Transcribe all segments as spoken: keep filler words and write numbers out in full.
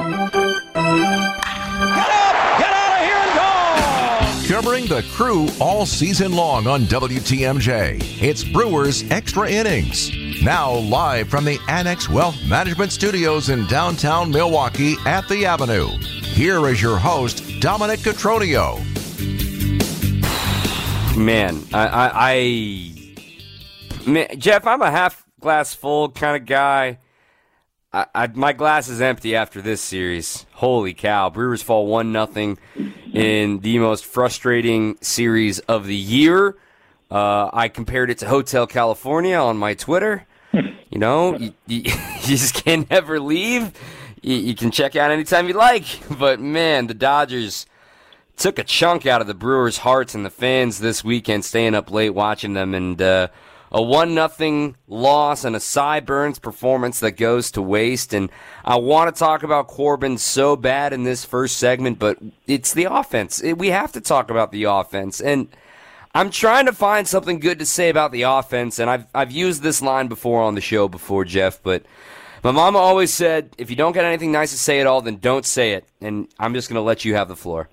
Covering the Crew all season long on W T M J, it's Brewers Extra Innings. Now live from the Annex Wealth Management Studios in downtown Milwaukee at the Avenue. Here is your host, Dominic Cotroneo. Man, I, I, I man, Jeff, I'm a half glass full kind of guy. I, I, my glass is empty after this series. Holy cow. Brewers fall one nothing in the most frustrating series of the year. Uh, I compared it to Hotel California on my Twitter. You know, you, you, you just can never leave. You, you can check out anytime you like. But, man, the Dodgers took a chunk out of the Brewers' hearts and the fans this weekend, staying up late watching them. And uh, a one nothing loss and a Cy Burns performance that goes to waste. And I want to talk about Corbin so bad in this first segment, but it's the offense. We have to talk about the offense. And I'm trying to find something good to say about the offense, and I've I've used this line before on the show before, Jeff, but my mama always said, if you don't got anything nice to say at all, then don't say it. And I'm just going to let you have the floor.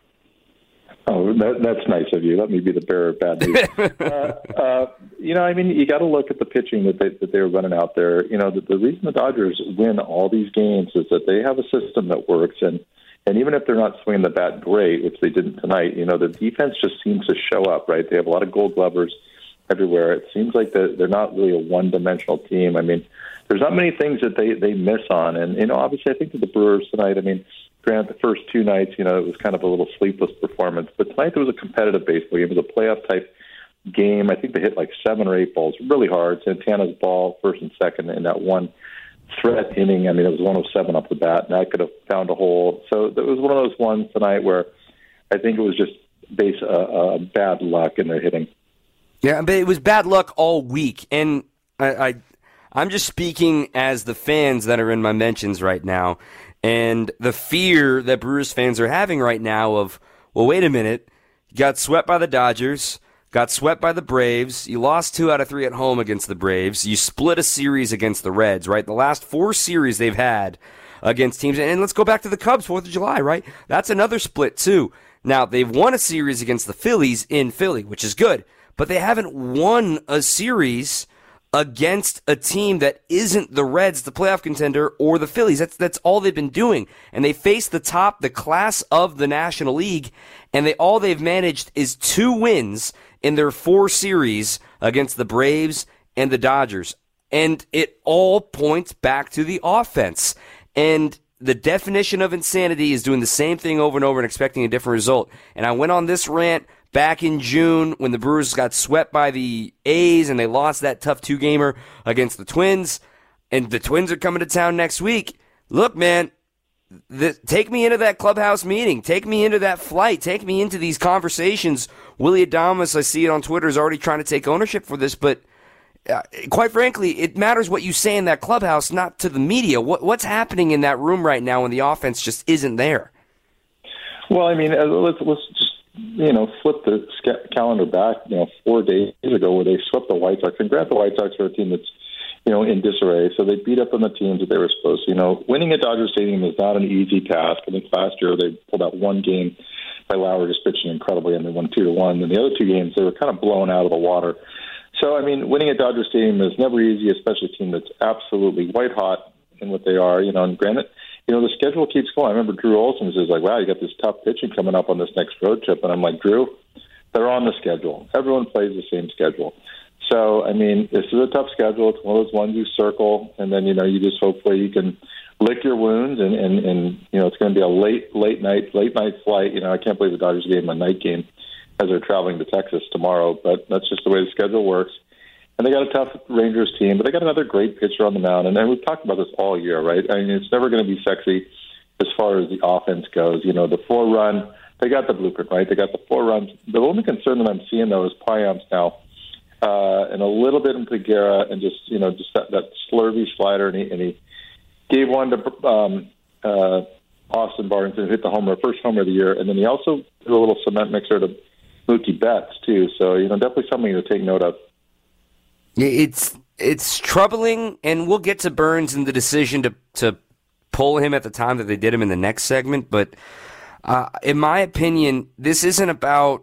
Oh, that, that's nice of you. Let me be the bearer of bad news. uh, uh, you know, I mean, you got to look at the pitching that they that they were running out there. You know, the, the reason the Dodgers win all these games is that they have a system that works, and and even if they're not swinging the bat great, which they didn't tonight, you know, the defense just seems to show up, right? They have a lot of Gold Glovers everywhere. It seems like they're, they're not really a one-dimensional team. I mean, there's not many things that they they miss on, and you know, obviously, I think that the Brewers tonight, I mean. Granted, the first two nights, you know, it was kind of a little sleepless performance. But tonight there was a competitive baseball game. It was a playoff-type game. I think they hit like seven or eight balls really hard. Santana's ball, first and second, in that one threat inning. I mean, it was one oh seven up the bat, and that could have found a hole. So it was one of those ones tonight where I think it was just base uh, uh, bad luck in their hitting. Yeah, but it was bad luck all week. And I, I, I'm just speaking as the fans that are in my mentions right now. And the fear that Brewers fans are having right now of, well, wait a minute, you got swept by the Dodgers, got swept by the Braves, you lost two out of three at home against the Braves, you split a series against the Reds, right? The last four series they've had against teams, and let's go back to the Cubs, fourth of July, right? That's another split, too. Now, they've won a series against the Phillies in Philly, which is good, but they haven't won a series against a team that isn't the Reds, the playoff contender, or the Phillies. That's that's all they've been doing. And they face the top, the class of the National League, and they all they've managed is two wins in their four series against the Braves and the Dodgers. And it all points back to the offense. And the definition of insanity is doing the same thing over and over and expecting a different result. And I went on this rant back in June when the Brewers got swept by the A's and they lost that tough two-gamer against the Twins, and the Twins are coming to town next week. Look, man, the, take me into that clubhouse meeting. Take me into that flight. Take me into these conversations. Willie Adames, I see it on Twitter, is already trying to take ownership for this, but uh, quite frankly, it matters what you say in that clubhouse, not to the media. What, what's happening in that room right now when the offense just isn't there? Well, I mean, let's, let's just you know, flip the calendar back, you know, four days ago where they swept the White Sox. And granted, the White Sox are a team that's, you know, in disarray. So they beat up on the teams that they were supposed to. You know, winning at Dodger Stadium is not an easy task. I think last year they pulled out one game by Lauer just pitching incredibly, and they won two to one. And the other two games, they were kind of blown out of the water. So, I mean, winning at Dodger Stadium is never easy, especially a team that's absolutely white hot in what they are. You know, and granted, you know, the schedule keeps going. I remember Drew Olson says, like, wow, you got this tough pitching coming up on this next road trip. And I'm like, Drew, they're on the schedule. Everyone plays the same schedule. So, I mean, this is a tough schedule. It's one of those ones you circle, and then, you know, you just hopefully you can lick your wounds, and, and, and you know, it's going to be a late, late night, late night flight. You know, I can't believe the Dodgers gave them a night game as they're traveling to Texas tomorrow, but that's just the way the schedule works. And they got a tough Rangers team, but they got another great pitcher on the mound. And, and we've talked about this all year, right? I mean, it's never going to be sexy as far as the offense goes. You know, the four-run, they got the blueprint, right? They got the four runs. The only concern that I'm seeing, though, is Payamps now. Uh, and a little bit in Peguera, and just, you know, just that, that slurvy slider. And he, and he gave one to um, uh, Austin Barnes and hit the homer, first homer of the year. And then he also did a little cement mixer to Mookie Betts, too. So, you know, definitely something to take note of. It's it's troubling, and we'll get to Burns and the decision to to pull him at the time that they did him in the next segment, but uh, in my opinion, this isn't about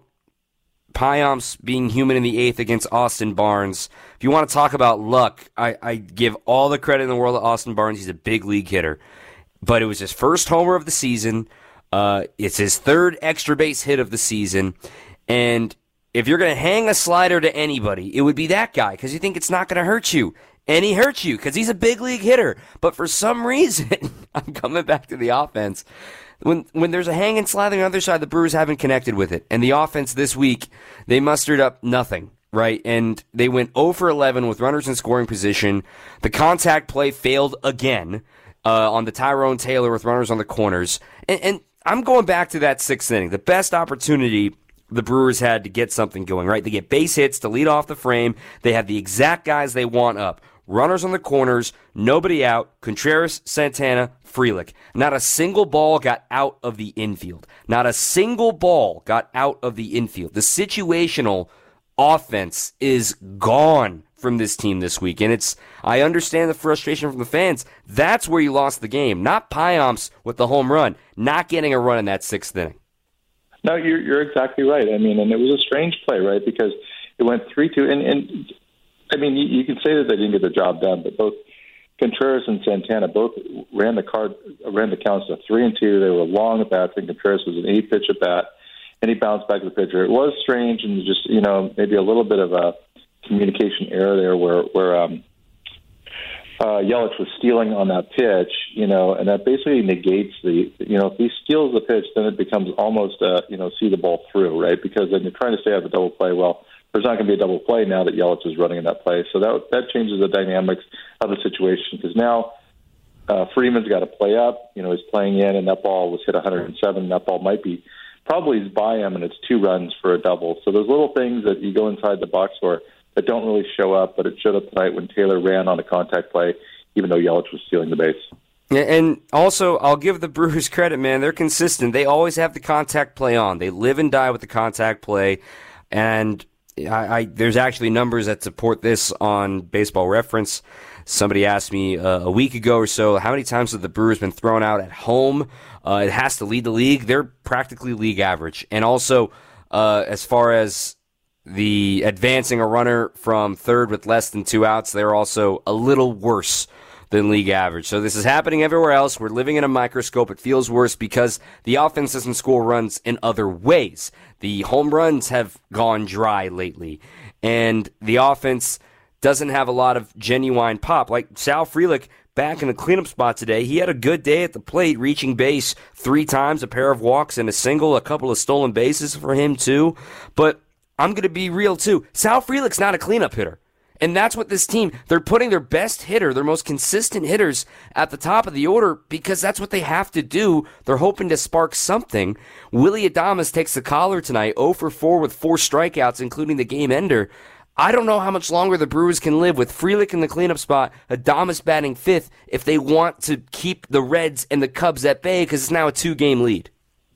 Payamps being human in the eighth against Austin Barnes. If you want to talk about luck, I, I give all the credit in the world to Austin Barnes. He's a big league hitter. But it was his first homer of the season. Uh, it's his third extra base hit of the season. And if you're going to hang a slider to anybody, it would be that guy because you think it's not going to hurt you. And he hurts you because he's a big league hitter. But for some reason, I'm coming back to the offense. When when there's a hang and slide on the other side, the Brewers haven't connected with it. And the offense this week, they mustered up nothing, right? And they went oh for eleven with runners in scoring position. The contact play failed again uh, on the Tyrone Taylor with runners on the corners. And, and I'm going back to that sixth inning. The best opportunity the Brewers had to get something going, right? They get base hits to lead off the frame. They have the exact guys they want up. Runners on the corners, nobody out, Contreras, Santana, Frelick. Not a single ball got out of the infield. Not a single ball got out of the infield. The situational offense is gone from this team this week, and it's, I understand the frustration from the fans. That's where you lost the game, not Payamps with the home run, not getting a run in that sixth inning. No, you're, you're exactly right. I mean, and it was a strange play, right, because it went three two, and, and I mean, you, you can say that they didn't get the job done, but both Contreras and Santana both ran the card, ran the counts to three and two. They were long at bats, and Contreras was an eight pitch at bat, and he bounced back to the pitcher. It was strange, and just you know maybe a little bit of a communication error there, where where um, uh, Yelich was stealing on that pitch, you know, and that basically negates the you know if he steals the pitch, then it becomes almost a you know see the ball through, right? Because then you're trying to stay out of the double play. Well, there's not going to be a double play now that Yelich is running in that play. So that that changes the dynamics of the situation because now uh, Freeman's got to play up. You know, he's playing in, and that ball was hit one hundred seven. That ball might be probably is by him, and it's two runs for a double. So there's little things that you go inside the box for that don't really show up, but it showed up tonight when Taylor ran on a contact play, even though Yelich was stealing the base. And also, I'll give the Brewers credit, man. They're consistent. They always have the contact play on. They live and die with the contact play, and I, I, there's actually numbers that support this on Baseball Reference. Somebody asked me uh, a week ago or so, how many times have the Brewers been thrown out at home? Uh, it has to lead the league. They're practically league average. And also, uh, as far as the advancing a runner from third with less than two outs, they're also a little worse than league average. So this is happening everywhere else. We're living in a microscope. It feels worse because the offense doesn't score runs in other ways. The home runs have gone dry lately, and the offense doesn't have a lot of genuine pop. Like Sal Frelick back in the cleanup spot today, he had a good day at the plate, reaching base three times, a pair of walks and a single, a couple of stolen bases for him too. But I'm going to be real too. Sal Frelick's not a cleanup hitter. And that's what this team, they're putting their best hitter, their most consistent hitters at the top of the order because that's what they have to do. They're hoping to spark something. Willy Adames takes the collar tonight, oh for four with four strikeouts, including the game ender. I don't know how much longer the Brewers can live with Frelick in the cleanup spot, Adames batting fifth, if they want to keep the Reds and the Cubs at bay because it's now a two-game lead.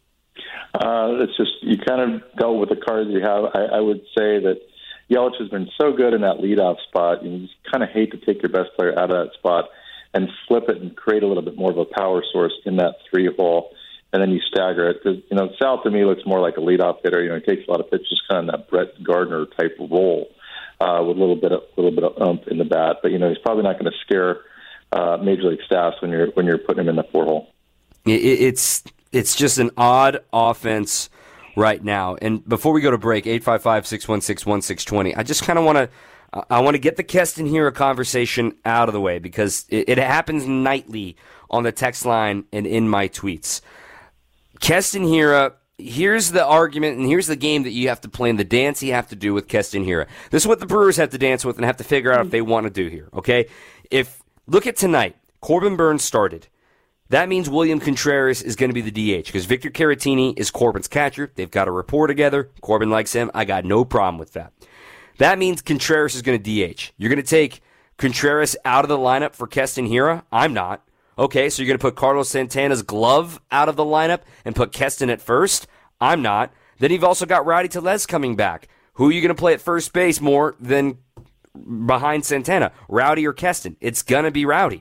Uh, it's just, you kind of dealt with the cards you have. I, I would say that Yelich has been so good in that leadoff spot. You just kind of hate to take your best player out of that spot and flip it and create a little bit more of a power source in that three hole, and then you stagger it. Because, you know, Sal to me looks more like a leadoff hitter. You know, he takes a lot of pitches, kind of in that Brett Gardner type role uh, with a little bit of little bit of oomph in the bat. But you know, he's probably not going to scare uh, major league staffs when you're when you're putting him in the four hole. It's it's just an odd offense right now. And before we go to break, eight five five, six one six, one six two zero, I just kind of want to I want to get the Keston Hiura conversation out of the way because it, it happens nightly on the text line and in my tweets. Keston Hiura, here's the argument and here's the game that you have to play and the dance you have to do with Keston Hiura. This is what the Brewers have to dance with and have to figure out if they want to do here, okay? If look at tonight, Corbin Burnes started. That means William Contreras is going to be the D H because Victor Caratini is Corbin's catcher. They've got a rapport together. Corbin likes him. I got no problem with that. That means Contreras is going to D H. You're going to take Contreras out of the lineup for Keston Hiura? I'm not. Okay, so you're going to put Carlos Santana's glove out of the lineup and put Keston at first? I'm not. Then you've also got Rowdy Tellez coming back. Who are you going to play at first base more than behind Santana? Rowdy or Keston? It's going to be Rowdy.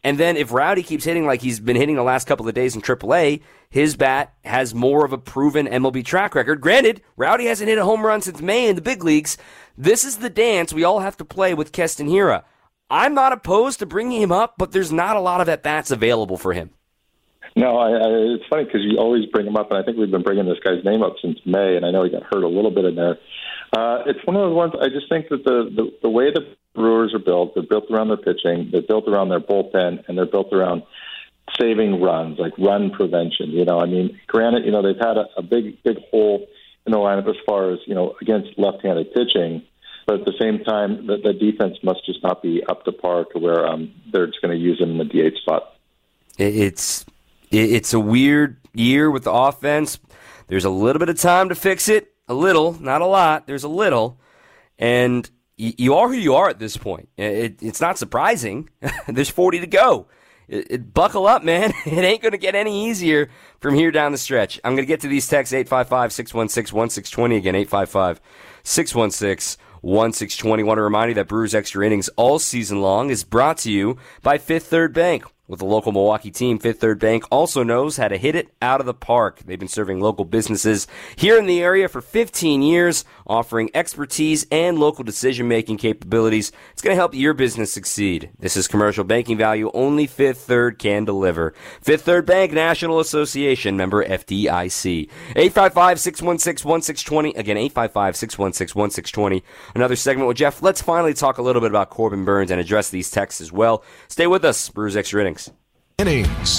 And then if Rowdy keeps hitting like he's been hitting the last couple of days in triple A, his bat has more of a proven M L B track record. Granted, Rowdy hasn't hit a home run since May in the big leagues. This is the dance we all have to play with Keston Hiura. I'm not opposed to bringing him up, but there's not a lot of at-bats available for him. No, I, I, it's funny because you always bring him up, and I think we've been bringing this guy's name up since May, and I know he got hurt a little bit in there. Uh, it's one of those ones, I just think that the, the, the way the Brewers are built, they're built around their pitching, they're built around their bullpen, and they're built around saving runs, like run prevention. You know, I mean, granted, you know, they've had a, a big, big hole in the lineup as far as, you know, against left-handed pitching, but at the same time, the, the defense must just not be up to par to where um, they're just going to use him in the D H spot. It's it's a weird year with the offense. There's a little bit of time to fix it. A little, not a lot. There's a little. And y- you are who you are at this point. It, it's not surprising. There's forty to go. It, it, buckle up, man. It ain't going to get any easier from here down the stretch. I'm going to get to these texts, eight five five, six one six, one six two zero. Again, eight five five, six one six, one six two zero. Want to remind you that Brewers Extra Innings all season long is brought to you by Fifth Third Bank. With the local Milwaukee team, Fifth Third Bank also knows how to hit it out of the park. They've been serving local businesses here in the area for fifteen years, offering expertise and local decision-making capabilities. It's going to help your business succeed. This is commercial banking value only Fifth Third can deliver. Fifth Third Bank, National Association, member F D I C. eight five five, six one six, one six two zero. Again, eight five five, six one six, one six two zero. Another segment with Jeff. Let's finally talk a little bit about Corbin Burnes and address these texts as well. Stay with us, Brewers Extra Innings. Innings.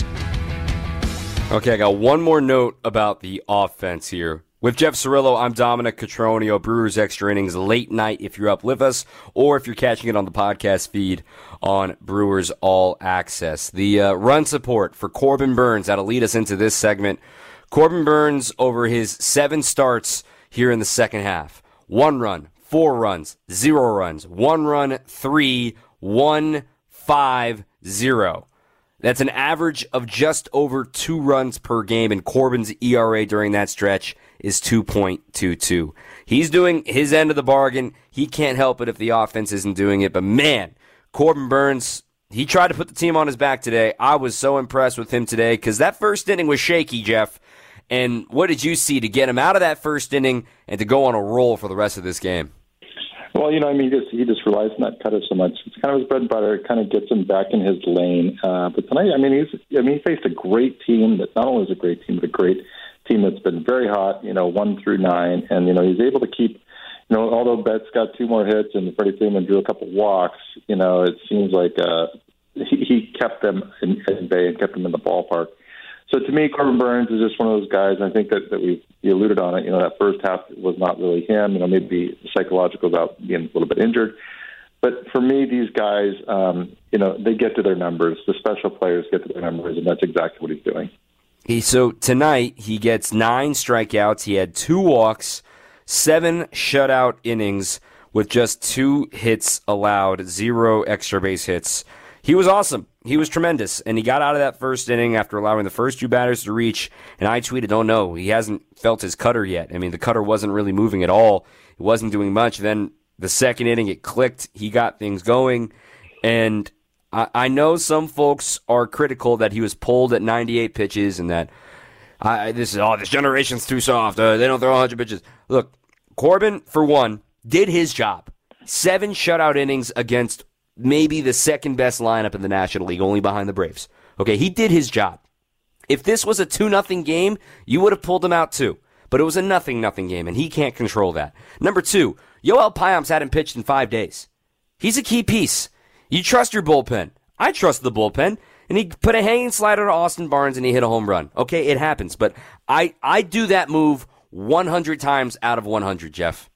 Okay, I got one more note about the offense here. With Jeff Cirillo, I'm Dominic Cotroneo, Brewers Extra Innings late night if you're up with us, or if you're catching it on the podcast feed on Brewers All Access. The uh, run support for Corbin Burnes, that'll lead us into this segment. Corbin Burnes over his seven starts here in the second half. One run, four runs, zero runs, one run, three, one, five, zero. That's an average of just over two runs per game, and Corbin's E R A during that stretch is two point two two. He's doing his end of the bargain. He can't help it if the offense isn't doing it. But, man, Corbin Burnes, he tried to put the team on his back today. I was so impressed with him today because that first inning was shaky, Jeff. And what did you see to get him out of that first inning and to go on a roll for the rest of this game? Well, you know, I mean, he just, he just relies on that cutter so much. It's kind of his bread and butter. It kind of gets him back in his lane. Uh, but tonight, I mean, he's, I mean, he faced a great team that not only is a great team, but a great team that's been very hot, you know, one through nine. And, you know, he's able to keep, you know, although Betts got two more hits and Freddie Freeman drew a couple walks, you know, it seems like uh, he, he kept them in, in bay and kept them in the ballpark. So to me, Corbin Burnes is just one of those guys. I think that, that we you alluded on it. You know, that first half was not really him. You know, maybe psychological about being a little bit injured. But for me, these guys, um, you know, they get to their numbers. The special players get to their numbers, and that's exactly what he's doing. He, so tonight, he gets nine strikeouts. He had two walks, seven shutout innings with just two hits allowed, zero extra base hits. He was awesome. He was tremendous, and he got out of that first inning after allowing the first two batters to reach, and I tweeted, oh no, he hasn't felt his cutter yet. I mean, the cutter wasn't really moving at all. It wasn't doing much. Then the second inning, it clicked. He got things going, and I, I know some folks are critical that he was pulled at ninety-eight pitches and that I, this is, oh, this generation's too soft. Uh, they don't throw one hundred pitches. Look, Corbin, for one, did his job. Seven shutout innings against maybe the second best lineup in the National League, only behind the Braves. Okay, he did his job. If this was a two nothing game, you would have pulled him out too. But it was a nothing nothing game, and he can't control that. Number two, Yoel Payamps hadn't pitched in five days. He's a key piece. You trust your bullpen. I trust the bullpen. And he put a hanging slider to Austin Barnes, and he hit a home run. Okay, it happens. But I, I do that move one hundred times out of one hundred, Jeff.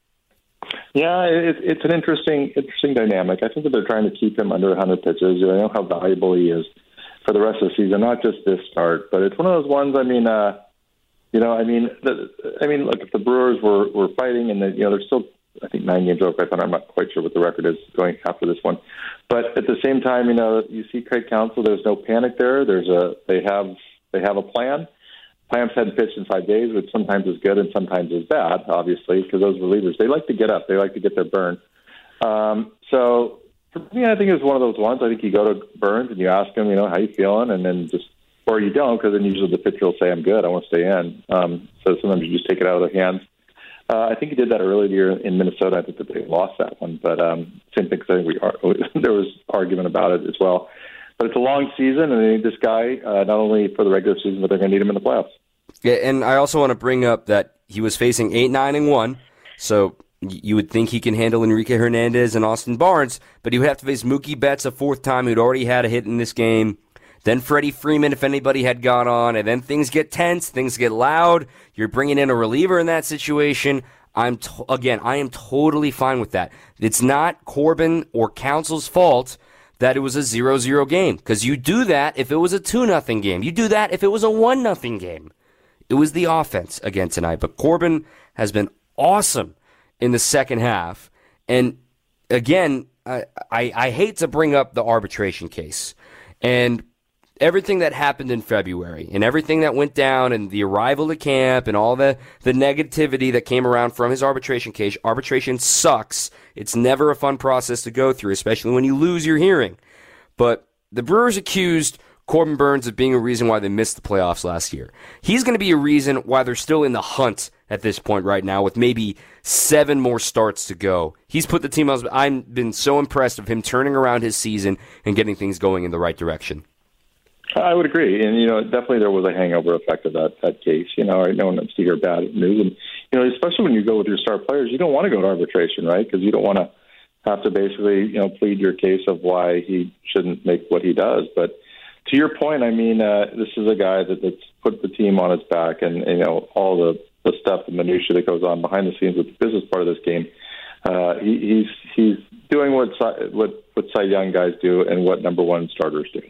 Yeah, it, it's an interesting interesting dynamic. I think that they're trying to keep him under one hundred pitches. I know how valuable he is for the rest of the season, not just this start. But it's one of those ones, I mean, uh, you know, I mean, the, I mean, look, if the Brewers were, were fighting and, the, you know, they're still, I think, nine games over. I'm not quite sure what the record is going after this one. But at the same time, you know, you see Craig Counsell, there's no panic there. There's a They have they have a plan. Payamps hadn't pitched in five days, which sometimes is good and sometimes is bad, obviously, because those relievers, they like to get up. They like to get their burn. Um, so, for me, I think it was one of those ones. I think you go to Burns and you ask him, you know, how you feeling, and then just, or you don't, because then usually the pitcher will say, I'm good, I want to stay in. Um, so sometimes you just take it out of their hands. Uh, I think he did that earlier in Minnesota. I think that they lost that one, but um, same thing. Because we are, there was argument about it as well. But it's a long season, and they need this guy uh, not only for the regular season, but they're going to need him in the playoffs. Yeah, and I also want to bring up that he was facing eight, nine, and one, so you would think he can handle Enrique Hernandez and Austin Barnes, but he would have to face Mookie Betts a fourth time, who'd already had a hit in this game. Then Freddie Freeman, if anybody had got on, and then things get tense, things get loud. You're bringing in a reliever in that situation. I'm to- again, I am totally fine with that. It's not Corbin or Council's fault that it was a zero zero game, because you do that if it was a two nothing game. You do that if it was a one nothing game. It was the offense again tonight, but Corbin has been awesome in the second half. And again, I, I, I hate to bring up the arbitration case. And everything that happened in February and everything that went down and the arrival to camp and all the, the negativity that came around from his arbitration case, arbitration sucks. It's never a fun process to go through, especially when you lose your hearing. But the Brewers accused Corbin Burnes of being a reason why they missed the playoffs last year. He's going to be a reason why they're still in the hunt at this point right now with maybe seven more starts to go. He's put the team on. I've been so impressed of him turning around his season and getting things going in the right direction. I would agree. And, you know, definitely there was a hangover effect of that, that case. You know, no one wants to hear bad news. And, you know, especially when you go with your star players, you don't want to go to arbitration, right? Because you don't want to have to basically, you know, plead your case of why he shouldn't make what he does. But to your point, I mean, uh, this is a guy that, that's put the team on his back, and, you know, all the, the stuff, the minutia that goes on behind the scenes with the business part of this game. Uh, he, he's he's doing what what what Cy Young guys do and what number one starters do.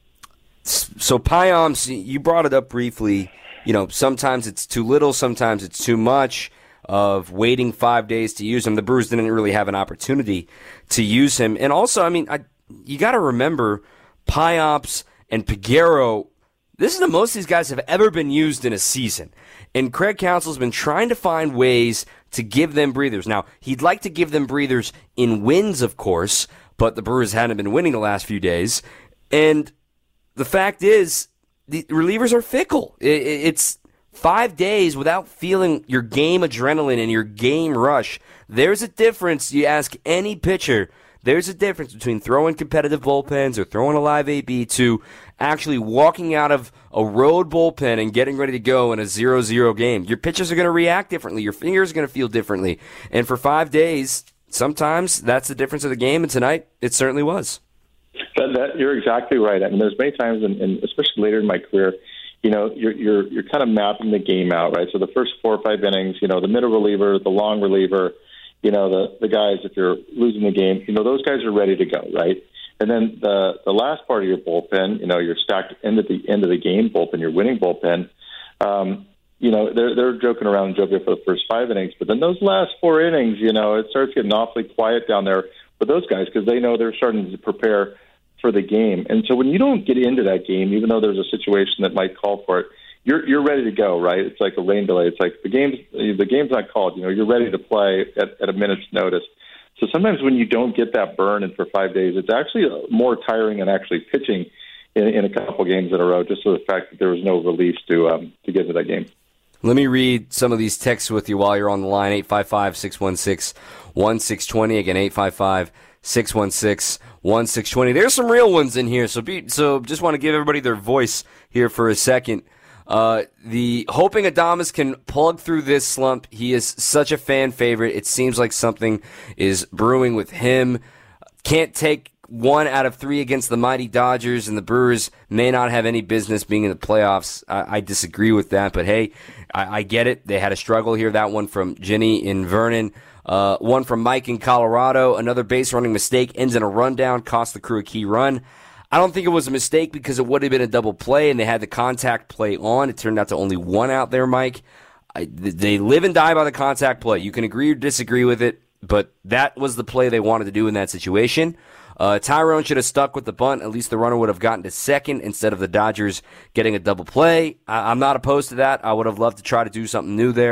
So Payamps, you brought it up briefly. You know, sometimes it's too little, sometimes it's too much of waiting five days to use him. The Brewers didn't really have an opportunity to use him. And also, I mean, I, you got to remember, Payamps and Peguero, this is the most these guys have ever been used in a season. And Craig Counsell's been trying to find ways to give them breathers. Now, he'd like to give them breathers in wins, of course, but the Brewers hadn't been winning the last few days. And the fact is, the relievers are fickle. It's five days without feeling your game adrenaline and your game rush. There's a difference. You ask any pitcher, there's a difference between throwing competitive bullpens or throwing a live A B to actually walking out of a road bullpen and getting ready to go in a zero zero game. Your pitchers are going to react differently. Your fingers are going to feel differently. And for five days, sometimes that's the difference of the game, and tonight it certainly was. That, that, you're exactly right. I mean, there's many times, and especially later in my career, you know, you're you're you're kind of mapping the game out, right? So the first four or five innings, you know, the middle reliever, the long reliever, you know, the the guys, if you're losing the game, you know, those guys are ready to go, right? And then the the last part of your bullpen, you know, your stacked end at the end of the game bullpen, your winning bullpen, um, you know, they're they're joking around and joking for the first five innings, but then those last four innings, you know, it starts getting awfully quiet down there for those guys because they know they're starting to prepare for the game. And so when you don't get into that game, even though there's a situation that might call for it, you're you're ready to go, right? It's like a rain delay. It's like the game's the game's not called. You know, you're ready to play at, at a minute's notice. So sometimes when you don't get that burn in for five days, it's actually more tiring than actually pitching in, in a couple games in a row, just for the fact that there was no release to um, to get into that game. Let me read some of these texts with you while you're on the line. eight five five, six one six, one six two zero. Again, eight five five, six one six, one six two zero. There's some real ones in here, so be, so just want to give everybody their voice here for a second. Uh, the hoping Adames can plug through this slump. He is such a fan favorite. It seems like something is brewing with him. Can't take one out of three against the mighty Dodgers, and the Brewers may not have any business being in the playoffs. I, I disagree with that, but hey, I, I get it. They had a struggle here. That one from Ginny in Vernon. Uh, one from Mike in Colorado. Another base running mistake ends in a rundown, cost the Crew a key run. I don't think it was a mistake because it would have been a double play, and they had the contact play on. It turned out to only one out there, Mike. I, they live and die by the contact play. You can agree or disagree with it, but that was the play they wanted to do in that situation. Uh, Tyrone should have stuck with the bunt. At least the runner would have gotten to second instead of the Dodgers getting a double play. I, I'm not opposed to that. I would have loved to try to do something new there.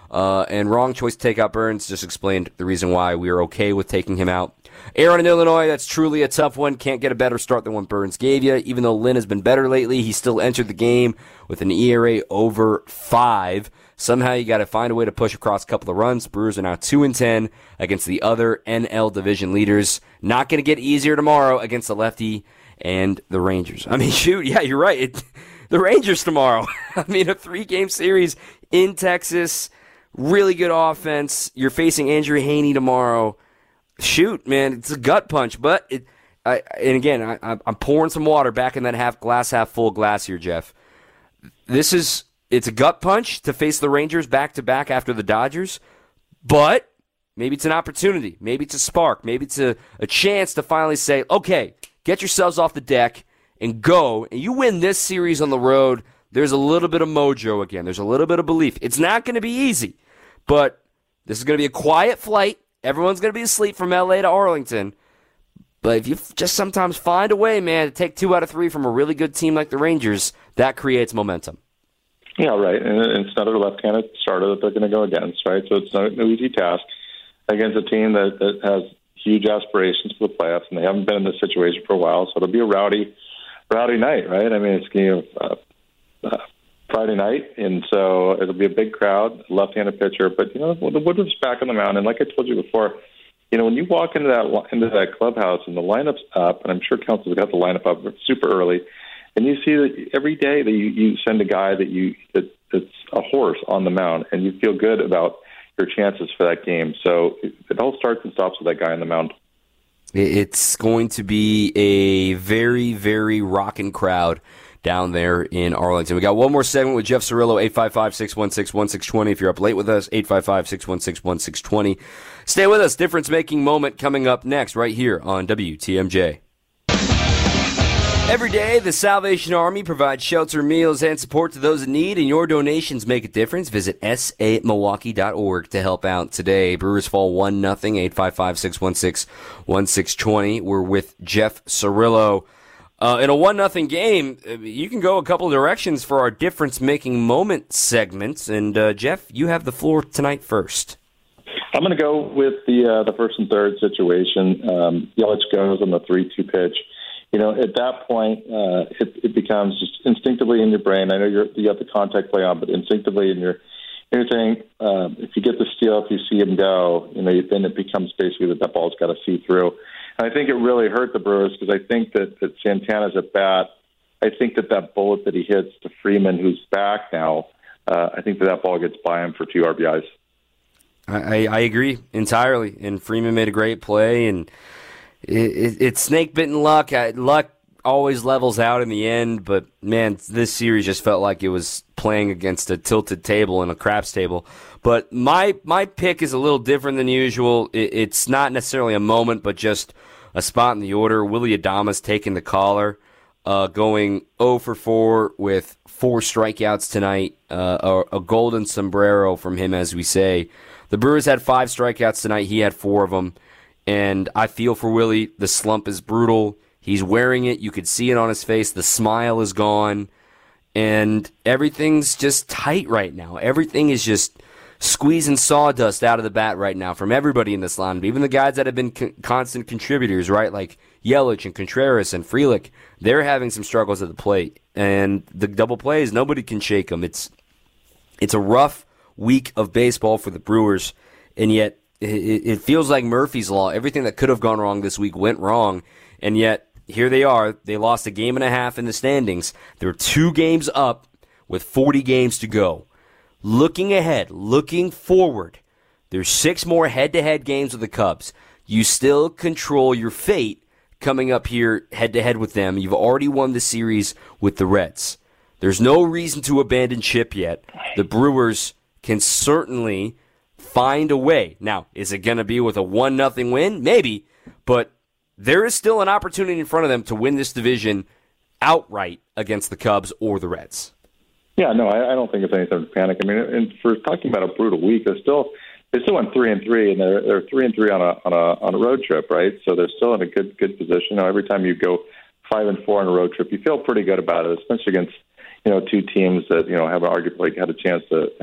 Uh, and wrong choice to take out Burns. Just explained the reason why we are okay with taking him out. Aaron in Illinois, that's truly a tough one. Can't get a better start than what Burns gave you. Even though Lynn has been better lately, he still entered the game with an E R A over five. Somehow you got to find a way to push across a couple of runs. Brewers are now two and ten against the other N L division leaders. Not going to get easier tomorrow against the lefty and the Rangers. I mean, shoot, yeah, you're right. It, the Rangers tomorrow. I mean, a three-game series in Texas. Really good offense. You're facing Andrew Heaney tomorrow. Shoot, man, it's a gut punch. But, it, I, and again, I, I'm pouring some water back in that half glass, half full glass here, Jeff. This is, it's a gut punch to face the Rangers back-to-back after the Dodgers. But maybe it's an opportunity. Maybe it's a spark. Maybe it's a, a chance to finally say, okay, get yourselves off the deck and go. And you win this series on the road, there's a little bit of mojo again. There's a little bit of belief. It's not going to be easy, but this is going to be a quiet flight. Everyone's going to be asleep from L A to Arlington. But if you just sometimes find a way, man, to take two out of three from a really good team like the Rangers, that creates momentum. Yeah, right. And it's another left-handed starter that they're going to go against, right? So it's no, no easy task against a team that, that has huge aspirations for the playoffs, and they haven't been in this situation for a while. So it'll be a rowdy, rowdy night, right? I mean, it's going to uh, uh, Friday night, and so it'll be a big crowd, left-handed pitcher. But, you know, the Woodruff's back on the mound, and like I told you before, you know, when you walk into that into that clubhouse and the lineup's up, and I'm sure Council's got the lineup up super early, and you see that every day that you, you send a guy that you that, that's a horse on the mound, and you feel good about your chances for that game. So it, it all starts and stops with that guy on the mound. It's going to be a very, very rocking crowd down there in Arlington. We got one more segment with Jeff Cirillo, eight five five, six one six, one six two zero. If you're up late with us, eight five five, six one six, one six two zero. Stay with us. Difference-making moment coming up next right here on W T M J. Every day, the Salvation Army provides shelter, meals, and support to those in need, and your donations make a difference. Visit S A Milwaukee dot org to help out today. Brewers fall one nothing, eight five five, six one six, one six two zero. We're with Jeff Cirillo. Uh, in a one nothing game, you can go a couple of directions for our difference-making moment segments. And, uh, Jeff, you have the floor tonight first. I'm going to go with the uh, the first and third situation. Um, Yelich goes on the three two pitch. You know, at that point, uh, it, it becomes just instinctively in your brain. I know you're, you got the contact play on, but instinctively in your you're saying, uh, if you get the steal, if you see him go, you know, then it becomes basically that that ball's got to see through. And I think it really hurt the Brewers because I think that, that Santana's at bat. I think that that bullet that he hits to Freeman, who's back now, uh, I think that that ball gets by him for two R B Is. I, I agree entirely. And Freeman made a great play, and it, it, it's snake-bitten luck. I, luck always levels out in the end, but, man, this series just felt like it was playing against a tilted table and a craps table. But my my pick is a little different than usual. It, it's not necessarily a moment, but just a spot in the order. Willy Adames taking the caller, uh, going oh for four with four strikeouts tonight, uh, a, a golden sombrero from him, as we say. The Brewers had five strikeouts tonight. He had four of them. And I feel for Willie. The slump is brutal. He's wearing it. You could see it on his face. The smile is gone. And everything's just tight right now. Everything is just squeezing sawdust out of the bat right now from everybody in this lineup. Even the guys that have been con- constant contributors, right, like Yelich and Contreras and Frelick, they're having some struggles at the plate. And the double plays, nobody can shake them. It's, it's a rough week of baseball for the Brewers, and yet it, it feels like Murphy's Law. Everything that could have gone wrong this week went wrong, and yet here they are. They lost a game and a half in the standings. They're two games up with forty games to go. Looking ahead, looking forward, there's six more head-to-head games with the Cubs. You still control your fate coming up here head-to-head with them. You've already won the series with the Reds. There's no reason to abandon ship yet. The Brewers can certainly find a way. Now, is it going to be with a one nothing win? Maybe, but there is still an opportunity in front of them to win this division outright against the Cubs or the Reds. Yeah, no, I, I don't think it's anything to panic. I mean, and for talking about a brutal week, they're still they still went three and three, and they're they're three and three on a on a on a road trip, right? So they're still in a good good position. You know, every time you go five and four on a road trip, you feel pretty good about it, especially against you know two teams that you know have arguably had a chance to have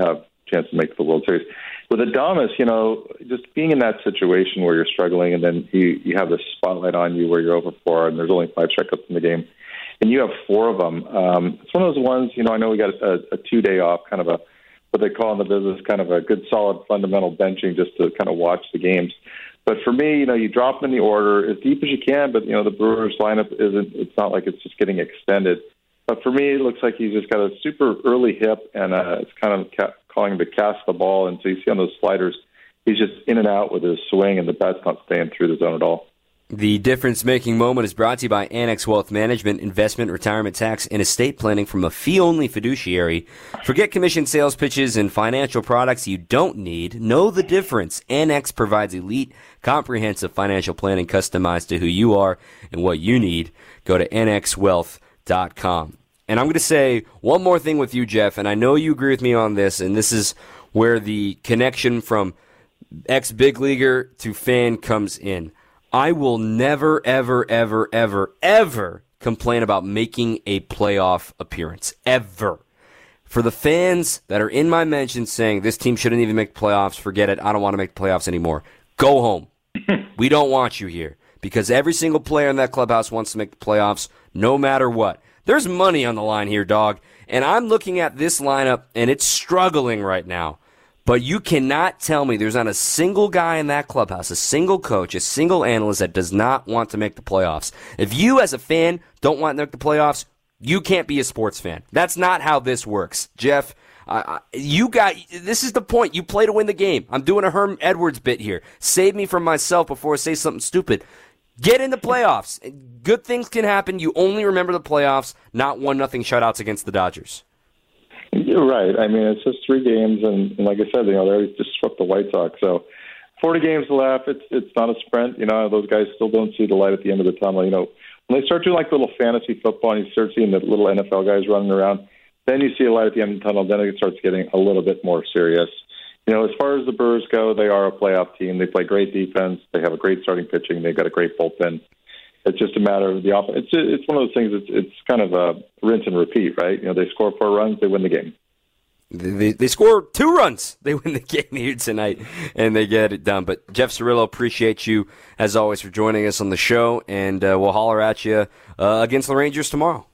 chance to make the World Series. With Adames, you know, just being in that situation where you're struggling and then you, you have this spotlight on you where you're over four and there's only five strikeouts in the game, and you have four of them. Um, it's one of those ones, you know, I know we got a, a two-day off, kind of a, what they call in the business, kind of a good, solid, fundamental benching just to kind of watch the games. But for me, you know, you drop them in the order as deep as you can, but, you know, the Brewers lineup isn't, it's not like it's just getting extended. But for me, it looks like he's just got a super early hip, and uh, it's kind of ca- calling him to cast the ball. And so you see on those sliders, he's just in and out with his swing, and the bat's not staying through the zone at all. The difference-making moment is brought to you by Annex Wealth Management, investment, retirement, tax, and estate planning from a fee-only fiduciary. Forget commission sales pitches and financial products you don't need. Know the difference. Annex provides elite, comprehensive financial planning customized to who you are and what you need. Go to annex wealth dot com. And I'm going to say one more thing with you, Jeff, and I know you agree with me on this, and this is where the connection from ex-big leaguer to fan comes in. I will never, ever, ever, ever, ever complain about making a playoff appearance. Ever. For the fans that are in my mentions saying this team shouldn't even make the playoffs, forget it, I don't want to make the playoffs anymore. Go home. We don't want you here. Because every single player in that clubhouse wants to make the playoffs no matter what. There's money on the line here, dog. And I'm looking at this lineup, and it's struggling right now. But you cannot tell me there's not a single guy in that clubhouse, a single coach, a single analyst that does not want to make the playoffs. If you as a fan don't want to make the playoffs, you can't be a sports fan. That's not how this works. Jeff, uh, you got, this is the point. You play to win the game. I'm doing a Herm Edwards bit here. Save me from myself before I say something stupid. Get in the playoffs. Good things can happen. You only remember the playoffs, not one nothing shutouts against the Dodgers. You're right. I mean, it's just three games, and, and like I said, you know, they already just swept the White Sox. So forty games left. It's it's not a sprint. You know, those guys still don't see the light at the end of the tunnel. You know, when they start doing like little fantasy football and you start seeing the little N F L guys running around, then you see a light at the end of the tunnel. Then it starts getting a little bit more serious. You know, as far as the Brewers go, they are a playoff team. They play great defense. They have a great starting pitching. They've got a great bullpen. It's just a matter of the offense. It's it's one of those things. It's it's kind of a rinse and repeat, right? You know, they score four runs, they win the game. They they score two runs, they win the game here tonight, and they get it done. But Jeff Cirillo, appreciate you as always for joining us on the show, and uh, we'll holler at you uh, against the Rangers tomorrow.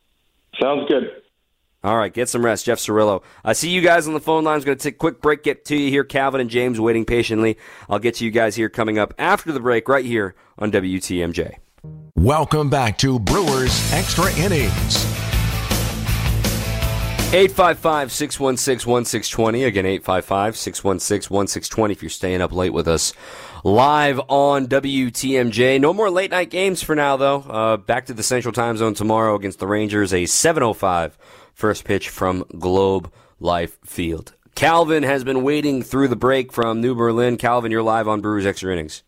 Sounds good. All right, get some rest, Jeff Cirillo. I see you guys on the phone lines. Going to take a quick break, get to you here. Calvin and James waiting patiently. I'll get to you guys here coming up after the break right here on W T M J. Welcome back to Brewers Extra Innings. eight five five, six one six, one six two zero. Again, eight five five, six one six, one six two zero if you're staying up late with us live on W T M J. No more late night games for now, though. Uh, back to the Central Time Zone tomorrow against the Rangers. A seven oh five first pitch from Globe Life Field. Calvin has been waiting through the break from New Berlin. Calvin, you're live on Brewers Extra Innings.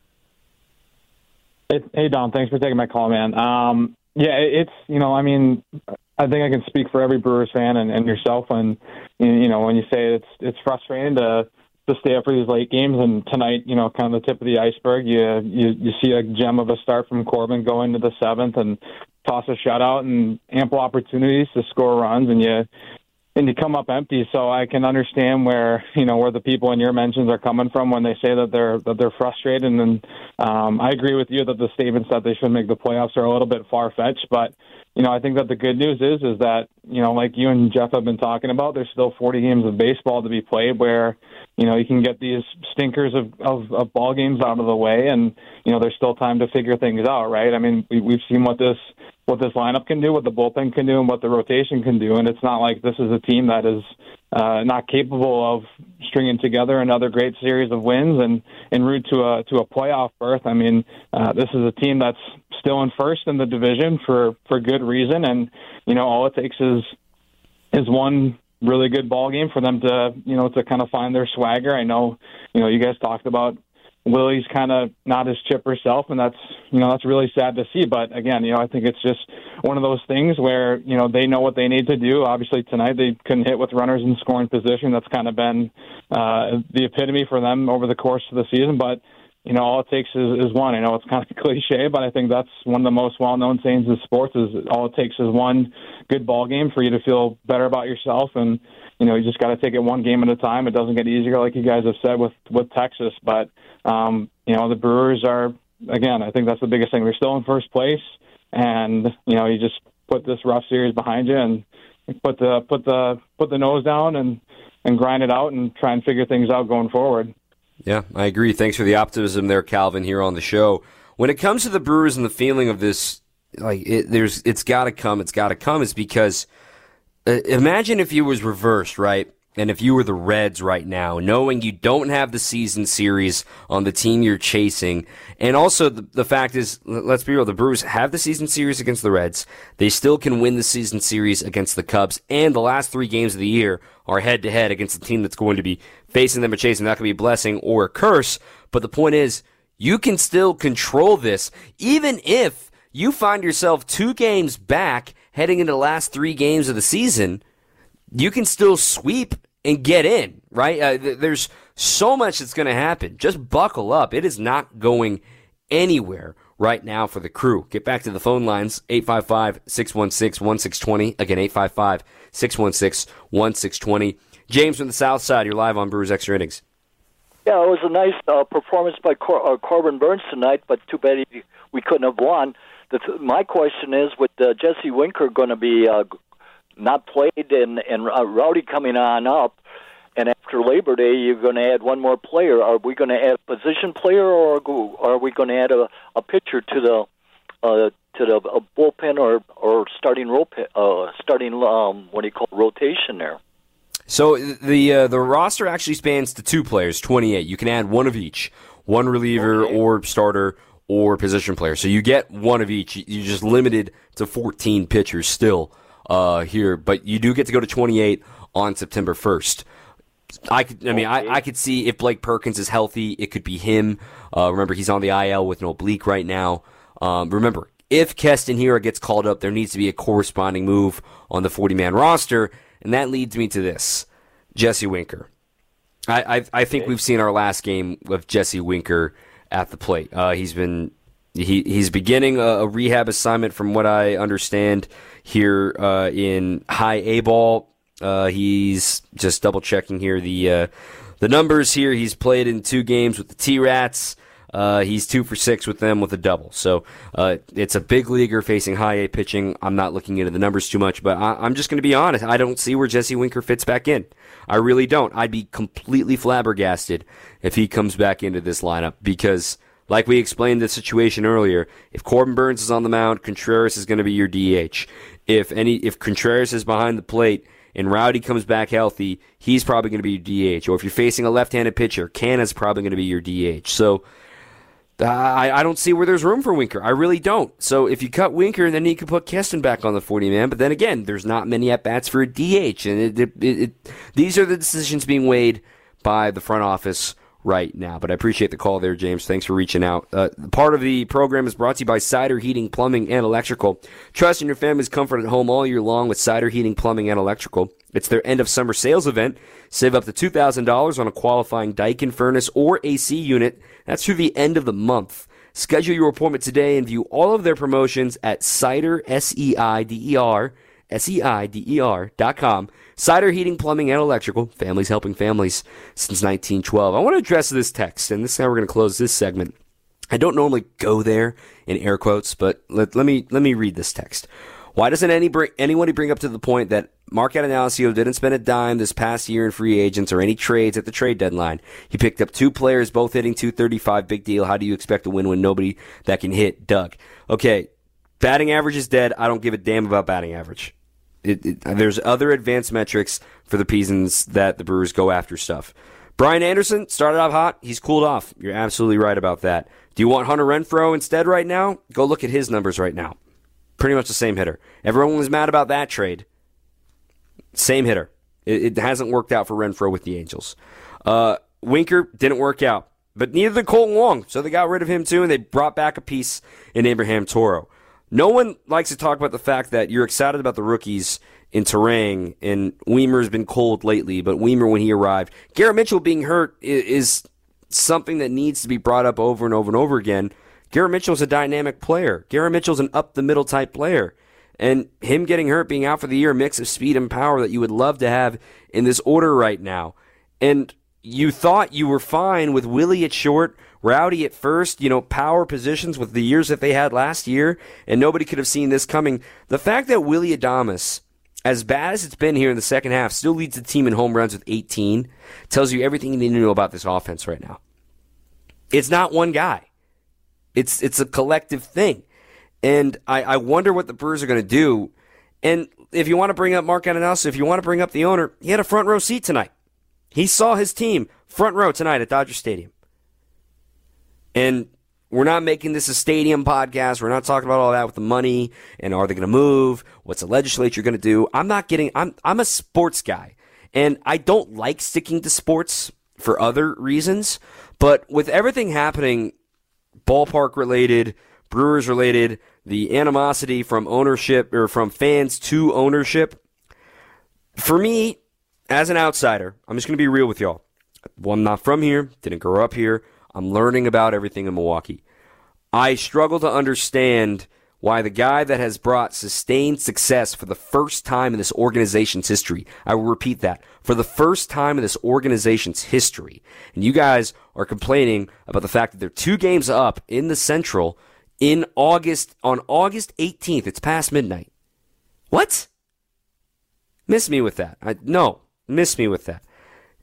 Hey, hey Don, thanks for taking my call, man. Um, yeah, it's, you know, I mean, I think I can speak for every Brewers fan and, and yourself when, you know, when you say it's it's frustrating to to stay up for these late games. And tonight, you know, kind of the tip of the iceberg, you you, you see a gem of a start from Corbin go into the seventh and toss a shutout and ample opportunities to score runs, and you and you come up empty. So I can understand where, you know, where the people in your mentions are coming from when they say that they're that they're frustrated. And then um, I agree with you that the statements that they should make the playoffs are a little bit far-fetched. But, you know, I think that the good news is is that, you know, like you and Jeff have been talking about, there's still forty games of baseball to be played where, you know, you can get these stinkers of, of, of ball games out of the way, and, you know, there's still time to figure things out, right? I mean, we, we've seen what this what this lineup can do, what the bullpen can do, and what the rotation can do. And it's not like this is a team that is uh, not capable of stringing together another great series of wins and en route to a to a playoff berth. I mean, uh, this is a team that's still in first in the division for, for good reason. And, you know, all it takes is is one really good ball game for them to, you know, to kind of find their swagger. I know, you know, you guys talked about Willie's kind of not his chipper self, and that's, you know, that's really sad to see. But again, you know, I think it's just one of those things where, you know, they know what they need to do. Obviously tonight they couldn't hit with runners in scoring position. That's kind of been uh, the epitome for them over the course of the season. But you know, all it takes is, is one. I know it's kind of cliche, but I think that's one of the most well-known sayings in sports is all it takes is one good ball game for you to feel better about yourself. And, you know, you just got to take it one game at a time. It doesn't get easier, like you guys have said, with, with Texas. But, um, you know, the Brewers are, again, I think that's the biggest thing. They're still in first place. And, you know, you just put this rough series behind you and put the put the put the nose down and, and grind it out and try and figure things out going forward. Yeah, I agree. Thanks for the optimism there, Calvin, here on the show. When it comes to the Brewers and the feeling of this, like it, there's, it's got to come, it's got to come, is because uh, imagine if it was reversed, right? And if you were the Reds right now, knowing you don't have the season series on the team you're chasing, and also the, the fact is, let's be real, the Brewers have the season series against the Reds. They still can win the season series against the Cubs, and the last three games of the year are head-to-head against the team that's going to be facing them or chasing. That could be a blessing or a curse, but the point is, you can still control this, even if you find yourself two games back heading into the last three games of the season. You can still sweep and get in, right? Uh, th- there's so much that's going to happen. Just buckle up. It is not going anywhere right now for the Crew. Get back to the phone lines, eight five five, six one six, one six two zero. Again, eight five five, six one six, one six two zero. James from the South Side, you're live on Brewers Extra Innings. Yeah, it was a nice uh, performance by Cor- uh, Corbin Burnes tonight, but too bad he, we couldn't have won. The th- my question is, with uh, Jesse Winker going to be uh, not played and, and uh, Rowdy coming on up, and after Labor Day you're going to add one more player. Are we going to add a position player, or are we going to add a, a pitcher to the uh, to the uh, bullpen or or starting rope, uh, starting um, what do you call it, rotation there? So the uh, the roster actually spans to two players, twenty-eight. You can add one of each, one reliever okay. or starter or position player. So you get one of each. You're just limited to fourteen pitchers still. Uh, here, but you do get to go to twenty-eight on September first. I could, I mean, I, I could see if Blake Perkins is healthy, it could be him. Uh, remember, he's on the I L with an oblique right now. Um, remember, if Keston Hiura gets called up, there needs to be a corresponding move on the forty-man roster, and that leads me to this: Jesse Winker. I, I, I think we've seen our last game with Jesse Winker at the plate. Uh, he's been he he's beginning a, a rehab assignment, from what I understand, here uh, in high A ball. Uh, he's just double checking here the uh, the numbers here. He's played in two games with the T-Rats. Uh, he's two for six with them with a double. So uh, it's a big leaguer facing high A pitching. I'm not looking into the numbers too much, but I, I'm just going to be honest. I don't see where Jesse Winker fits back in. I really don't. I'd be completely flabbergasted if he comes back into this lineup because, like we explained the situation earlier, if Corbin Burnes is on the mound, Contreras is going to be your D H. If any, if Contreras is behind the plate and Rowdy comes back healthy, he's probably going to be your D H. Or if you're facing a left-handed pitcher, Canna's probably going to be your D H. So uh, I, I don't see where there's room for Winker. I really don't. So if you cut Winker, then you can put Keston back on the forty-man. But then again, there's not many at-bats for a D H. And it, it, it, it, these are the decisions being weighed by the front office right now. But I appreciate the call there, James. Thanks for reaching out. Uh, part of the program is brought to you by Cider Heating, Plumbing, and Electrical. Trust in your family's comfort at home all year long with Cider Heating, Plumbing, and Electrical. It's their end-of-summer sales event. Save up to two thousand dollars on a qualifying Daikin furnace or A C unit. That's through the end of the month. Schedule your appointment today and view all of their promotions at Cider, S E I D E R, S E I D E R dot com. Cider Heating, Plumbing, and Electrical. Families helping families since nineteen twelve. I want to address this text, and this is how we're going to close this segment. I don't normally go there in air quotes, but let, let me let me read this text. Why doesn't any bring, anybody bring up to the point that Mark Attanasio didn't spend a dime this past year in free agents or any trades at the trade deadline? He picked up two players, both hitting two thirty-five. Big deal. How do you expect to win when nobody that can hit? Doug. Okay, batting average is dead. I don't give a damn about batting average. It, it, there's other advanced metrics for the reasons that the Brewers go after stuff. Brian Anderson started off hot. He's cooled off. You're absolutely right about that. Do you want Hunter Renfroe instead right now? Go look at his numbers right now. Pretty much the same hitter. Everyone was mad about that trade. Same hitter. It, it hasn't worked out for Renfroe with the Angels. Uh, Winker didn't work out, but neither did Colton Wong, so they got rid of him too, and they brought back a piece in Abraham Toro. No one likes to talk about the fact that you're excited about the rookies in Terang, and Weimer's been cold lately, but Weimer, when he arrived, Garrett Mitchell being hurt is something that needs to be brought up over and over and over again. Garrett Mitchell's a dynamic player. Garrett Mitchell's an up-the-middle type player. And him getting hurt, being out for the year, a mix of speed and power that you would love to have in this order right now. And you thought you were fine with Willie at short, Rowdy at first, you know, power positions with the years that they had last year, and nobody could have seen this coming. The fact that Willie Adames, as bad as it's been here in the second half, still leads the team in home runs with eighteen, tells you everything you need to know about this offense right now. It's not one guy. It's it's a collective thing. And I, I wonder what the Brewers are going to do. And if you want to bring up Mark Adonelson, if you want to bring up the owner, he had a front row seat tonight. He saw his team front row tonight at Dodger Stadium. And we're not making this a stadium podcast. We're not talking about all that with the money and are they going to move? What's the legislature going to do? I'm not getting, I'm, I'm a sports guy. And I don't like sticking to sports for other reasons. But with everything happening, ballpark related, Brewers related, the animosity from ownership or from fans to ownership, for me, as an outsider, I'm just going to be real with y'all. Well, I'm not from here, didn't grow up here. I'm learning about everything in Milwaukee. I struggle to understand why the guy that has brought sustained success for the first time in this organization's history, I will repeat that, for the first time in this organization's history, and you guys are complaining about the fact that they're two games up in the Central in August, on August eighteenth. It's past midnight. What? Miss me with that. I, no, miss me with that.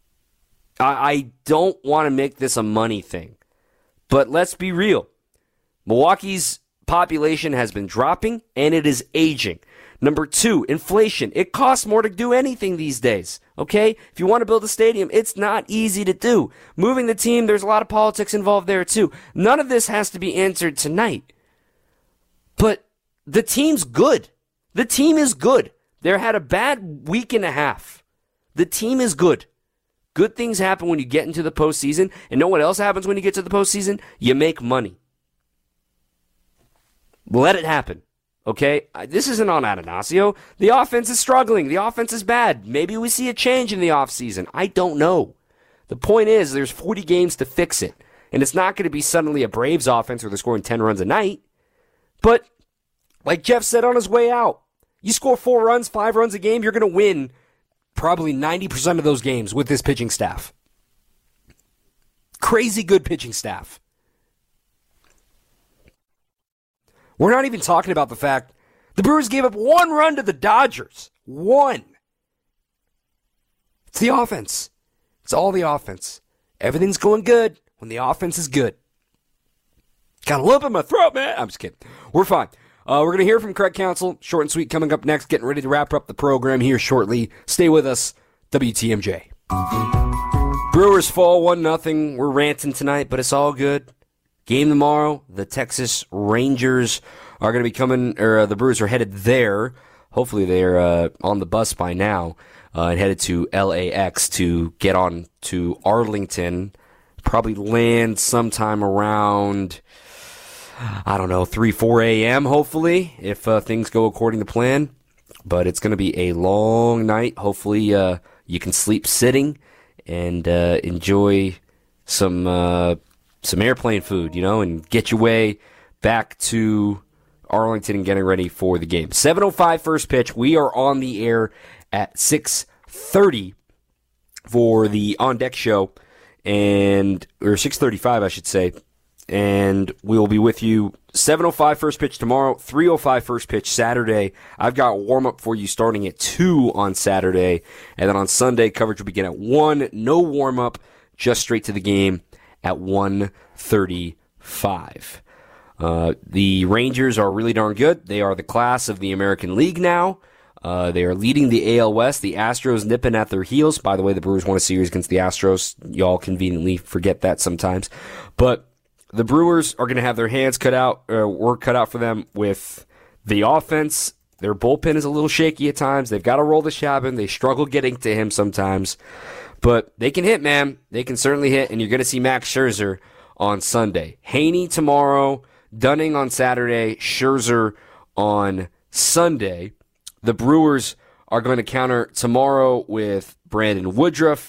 I, I don't want to make this a money thing, but let's be real. Milwaukee's population has been dropping, and it is aging. Number two, inflation. It costs more to do anything these days, okay? If you want to build a stadium, it's not easy to do. Moving the team, there's a lot of politics involved there, too. None of this has to be answered tonight. But the team's good. The team is good. They had a bad week and a half. The team is good. Good things happen when you get into the postseason, and know what else happens when you get to the postseason? You make money. Let it happen, okay? This isn't on Atanasio. The offense is struggling. The offense is bad. Maybe we see a change in the offseason. I don't know. The point is, there's forty games to fix it, and it's not going to be suddenly a Braves offense where they're scoring ten runs a night. But, like Jeff said on his way out, you score four runs, five runs a game, you're going to win probably ninety percent of those games with this pitching staff. Crazy good pitching staff. We're not even talking about the fact the Brewers gave up one run to the Dodgers. One. It's the offense. It's all the offense. Everything's going good when the offense is good. Got a lump in my throat, man. I'm just kidding. We're fine. Uh, we're going to hear from Craig Counsell. Short and sweet coming up next. Getting ready to wrap up the program here shortly. Stay with us. W T M J. Brewers fall one nothing. We're ranting tonight, but it's all good. Game tomorrow. The Texas Rangers are going to be coming, or uh, the Brewers are headed there. Hopefully they're uh, on the bus by now uh, and headed to L A X to get on to Arlington. Probably land sometime around, I don't know, three, four a.m. hopefully, if uh, things go according to plan. But it's going to be a long night. Hopefully uh, you can sleep sitting and uh, enjoy some uh, some airplane food, you know, and get your way back to Arlington and getting ready for the game. seven oh five first pitch. We are on the air at six thirty for the On Deck show, and or six thirty-five, I should say. And we'll be with you seven oh five first pitch tomorrow, three oh five first pitch Saturday. I've got warm-up for you starting at two on Saturday. And then on Sunday, coverage will begin at one. No warm-up, just straight to the game at one thirty-five. Uh, the Rangers are really darn good. They are the class of the American League now. Uh, they are leading the A L West. The Astros nipping at their heels. By the way, the Brewers won a series against the Astros. Y'all conveniently forget that sometimes. But the Brewers are going to have their hands cut out, or work cut out for them with the offense. Their bullpen is a little shaky at times. They've got to roll the Chabin. They struggle getting to him sometimes. But they can hit, man. They can certainly hit, and you're going to see Max Scherzer on Sunday. Haney tomorrow, Dunning on Saturday, Scherzer on Sunday. The Brewers are going to counter tomorrow with Brandon Woodruff.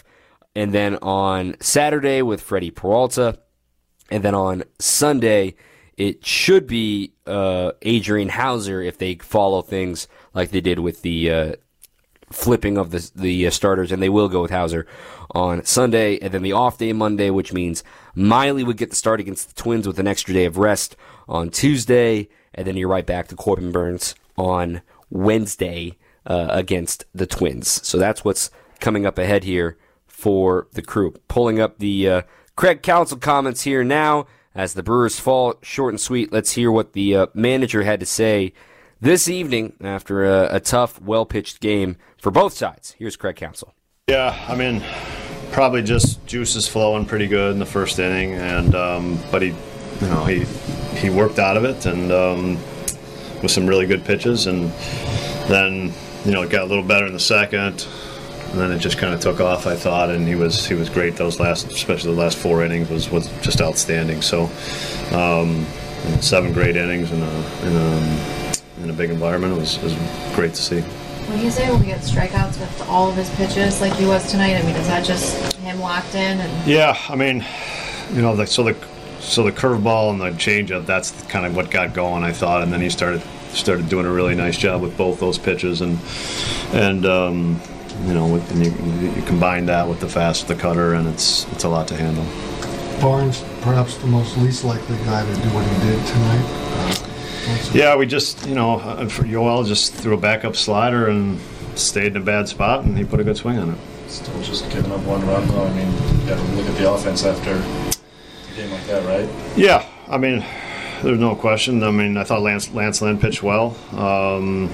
and then on Saturday with Freddie Peralta, and then on Sunday it should be uh, Adrian Hauser if they follow things like they did with the uh, flipping of the the uh, starters, and they will go with Hauser on Sunday, and then the off day Monday, which means Miley would get the start against the Twins with an extra day of rest on Tuesday, and then you're right back to Corbin Burnes on Wednesday uh, against the Twins. So that's what's coming up ahead here for the Crew. Pulling up the uh, Craig Counsell comments here now as the Brewers fall short and sweet. Let's hear what the uh, manager had to say this evening after a, a tough, well-pitched game for both sides. Here's Craig Counsell. Yeah, I mean, probably just juices flowing pretty good in the first inning, and um, but he, you know, he he worked out of it and um, with some really good pitches, and then you know it got a little better in the second, and then it just kind of took off, I thought, and he was he was great those last, especially the last four innings was was just outstanding. So um, seven great innings in a in a in a big environment. It was, it was great to see. When he's able to get strikeouts with all of his pitches like he was tonight, I mean, is that just him locked in? And yeah, I mean, you know, the, so the so the curveball and the changeup, that's kind of what got going, I thought, and then he started started doing a really nice job with both those pitches, and and um, you know, with, and you, you combine that with the fast, the cutter, and it's it's a lot to handle. Barnes, perhaps the most least likely guy to do what he did tonight. Yeah, we just, you know, Yoel just threw a backup slider and stayed in a bad spot, and he put a good swing on it. Still just giving up one run, though. I mean, you got to look at the offense after a game like that, right? Yeah, I mean, there's no question. I mean, I thought Lance, Lance Lynn pitched well. Um,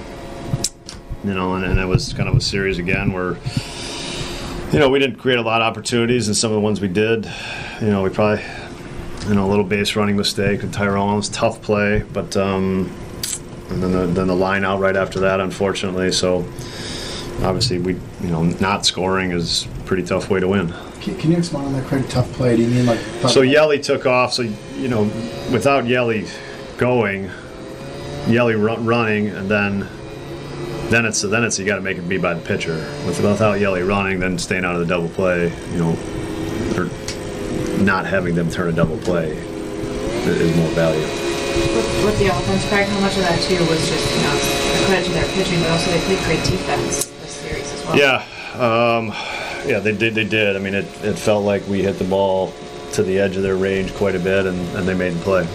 you know, and, and it was kind of a series again where, you know, we didn't create a lot of opportunities, and some of the ones we did, you know, we probably... You know, a little base running mistake with Tyrone. It was a tough play, but um, and then the, then the line out right after that, unfortunately. So obviously, we you know not scoring is a pretty tough way to win. Can, can you expand on that, Craig? Tough play? Do you mean like? So Yelly took off. So you know, without Yelly going, Yelly run, running, and then then it's then it's you got to make it be by the pitcher. With, without Yelly running, then staying out of the double play, you know. Or, not having them turn a double play is more value. With, with the offense, Craig, how much of that too was just, you know, a credit to their pitching, but also they played great defense this series as well? Yeah, um, yeah, they did. They did. I mean, it, it felt like we hit the ball to the edge of their range quite a bit, and, and they made the play.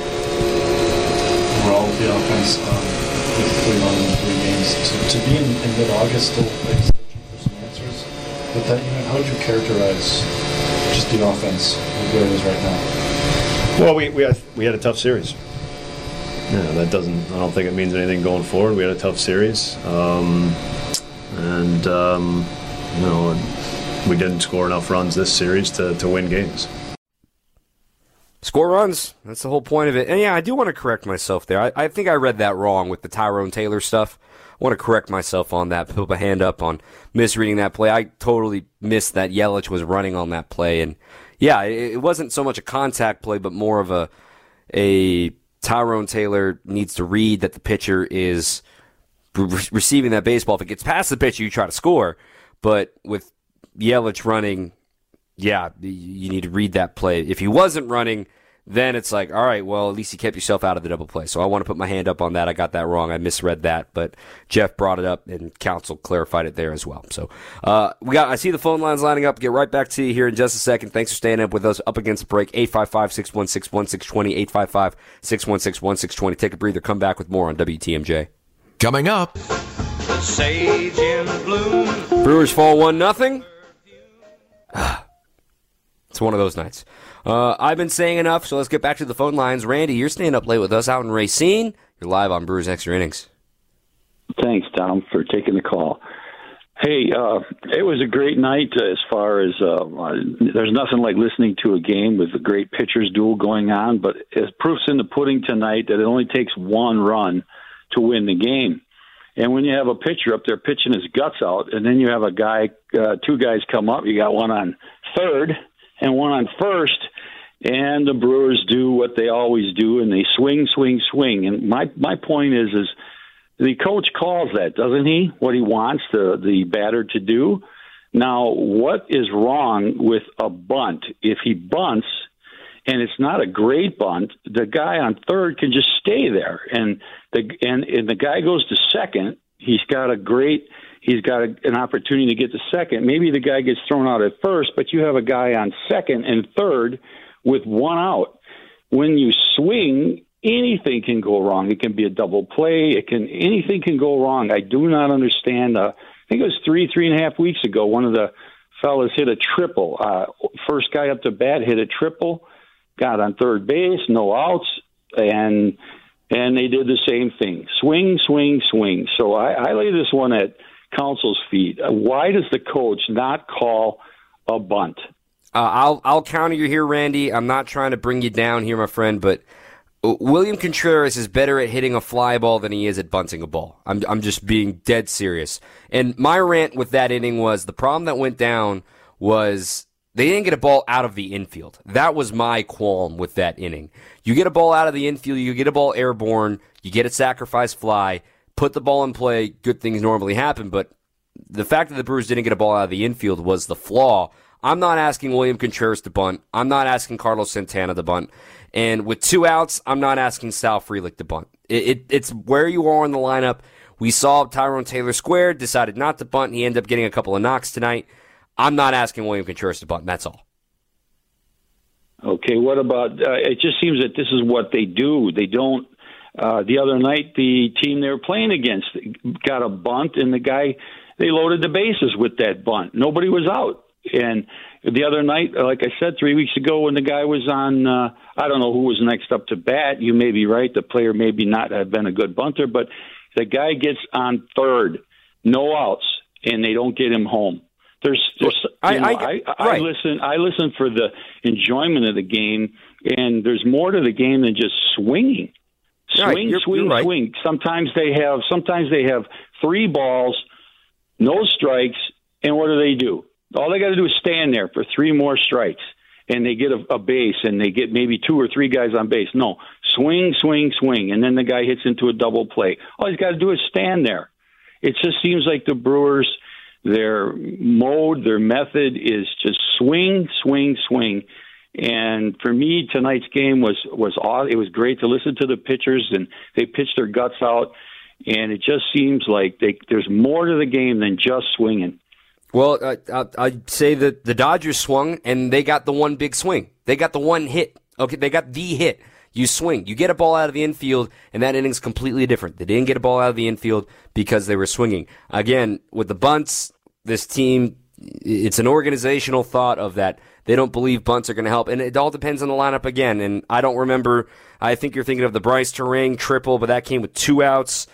Overall, with the offense, um, with Cleveland in three games, to, to be in, in mid-August still like, searching for some answers with that unit, how would you characterize just the offense where it is right now? Well, we we had, we had a tough series. Yeah, that doesn't. I don't think it means anything going forward. We had a tough series, um, and um, you know, we didn't score enough runs this series to, to win games. Score runs. That's the whole point of it. And yeah, I do want to correct myself there. I, I think I read that wrong with the Tyrone Taylor stuff. I want to correct myself on that, put a hand up on misreading that play. I totally missed that Yelich was running on that play. And yeah, it, it wasn't so much a contact play, but more of a a Tyrone Taylor needs to read that the pitcher is re- receiving that baseball. If it gets past the pitcher, you try to score. But with Yelich running, yeah, you need to read that play. If he wasn't running, then it's like, all right, well, at least you kept yourself out of the double play. So I want to put my hand up on that. I got that wrong. I misread that, but Jeff brought it up, and Counsell clarified it there as well. So uh, we got. I see the phone lines lining up. Get right back to you here in just a second. Thanks for staying up with us. Up against the break, eight five five, six one six, one six two zero, eight five five, six one six, one six two zero. Take a breather. Come back with more on W T M J. Coming up. The sage in bloom. Brewers fall one nothing. It's one of those nights. Uh, I've been saying enough, so let's get back to the phone lines. Randy, you're staying up late with us out in Racine. You're live on Brewers Extra Innings. Thanks, Tom, for taking the call. Hey, uh, it was a great night as far as uh, there's nothing like listening to a game with a great pitchers duel going on, but as proof's in the pudding tonight that it only takes one run to win the game. And when you have a pitcher up there pitching his guts out, and then you have a guy, uh, two guys come up, you got one on third and one on first, and the Brewers do what they always do, and they swing, swing, swing. And my my point is, is the coach calls that, doesn't he? What he wants the the batter to do. Now, what is wrong with a bunt? If he bunts and it's not a great bunt, the guy on third can just stay there, and the and, and the guy goes to second. He's got a great, he's got a, an opportunity to get to second. Maybe the guy gets thrown out at first, but you have a guy on second and third with one out. When you swing, anything can go wrong. It can be a double play. It can anything can go wrong. I do not understand. Uh, I think it was three, three and a half weeks ago. One of the fellas hit a triple. Uh, first guy up to bat hit a triple, got on third base, no outs, and and they did the same thing. Swing, swing, swing. So I, I lay this one at Council's feet. Uh, why does the coach not call a bunt? Uh, I'll I'll counter you here, Randy. I'm not trying to bring you down here, my friend, but William Contreras is better at hitting a fly ball than he is at bunting a ball. I'm I'm just being dead serious. And my rant with that inning was the problem that went down was they didn't get a ball out of the infield. That was my qualm with that inning. You get a ball out of the infield, you get a ball airborne, you get a sacrifice fly, put the ball in play, good things normally happen. But the fact that the Brewers didn't get a ball out of the infield was the flaw. I'm not asking William Contreras to bunt. I'm not asking Carlos Santana to bunt. And with two outs, I'm not asking Sal Frelick to bunt. It, it, it's where you are in the lineup. We saw Tyrone Taylor squared, decided not to bunt. He ended up getting a couple of knocks tonight. I'm not asking William Contreras to bunt. That's all. Okay, what about, uh, it just seems that this is what they do. They don't, uh, the other night, the team they were playing against got a bunt, and the guy, they loaded the bases with that bunt. Nobody was out. And the other night, like I said, three weeks ago when the guy was on, uh, I don't know who was next up to bat. You may be right. The player may be not have been a good bunter, but the guy gets on third, no outs, and they don't get him home. There's, there's I, you know, I, I, I, right. I listen. I listen for the enjoyment of the game, and there's more to the game than just swinging. Swing, right, you're, swing, you're right. swing. Sometimes they have. Sometimes they have three balls, no strikes, and what do they do? All they got to do is stand there for three more strikes, and they get a, a base, and they get maybe two or three guys on base. No, swing, swing, swing, and then the guy hits into a double play. All he's got to do is stand there. It just seems like the Brewers, their mode, their method is just swing, swing, swing. And for me, tonight's game was was odd. It was great to listen to the pitchers, and they pitched their guts out. And it just seems like they, there's more to the game than just swinging. Well, uh, I'd say that the Dodgers swung, and they got the one big swing. They got the one hit. Okay, they got the hit. You swing. You get a ball out of the infield, and that inning's completely different. They didn't get a ball out of the infield because they were swinging. Again, with the bunts, this team, it's an organizational thought of that. They don't believe bunts are going to help, and it all depends on the lineup again. And I don't remember, I think you're thinking of the Bryce Turang triple, but that came with two outs.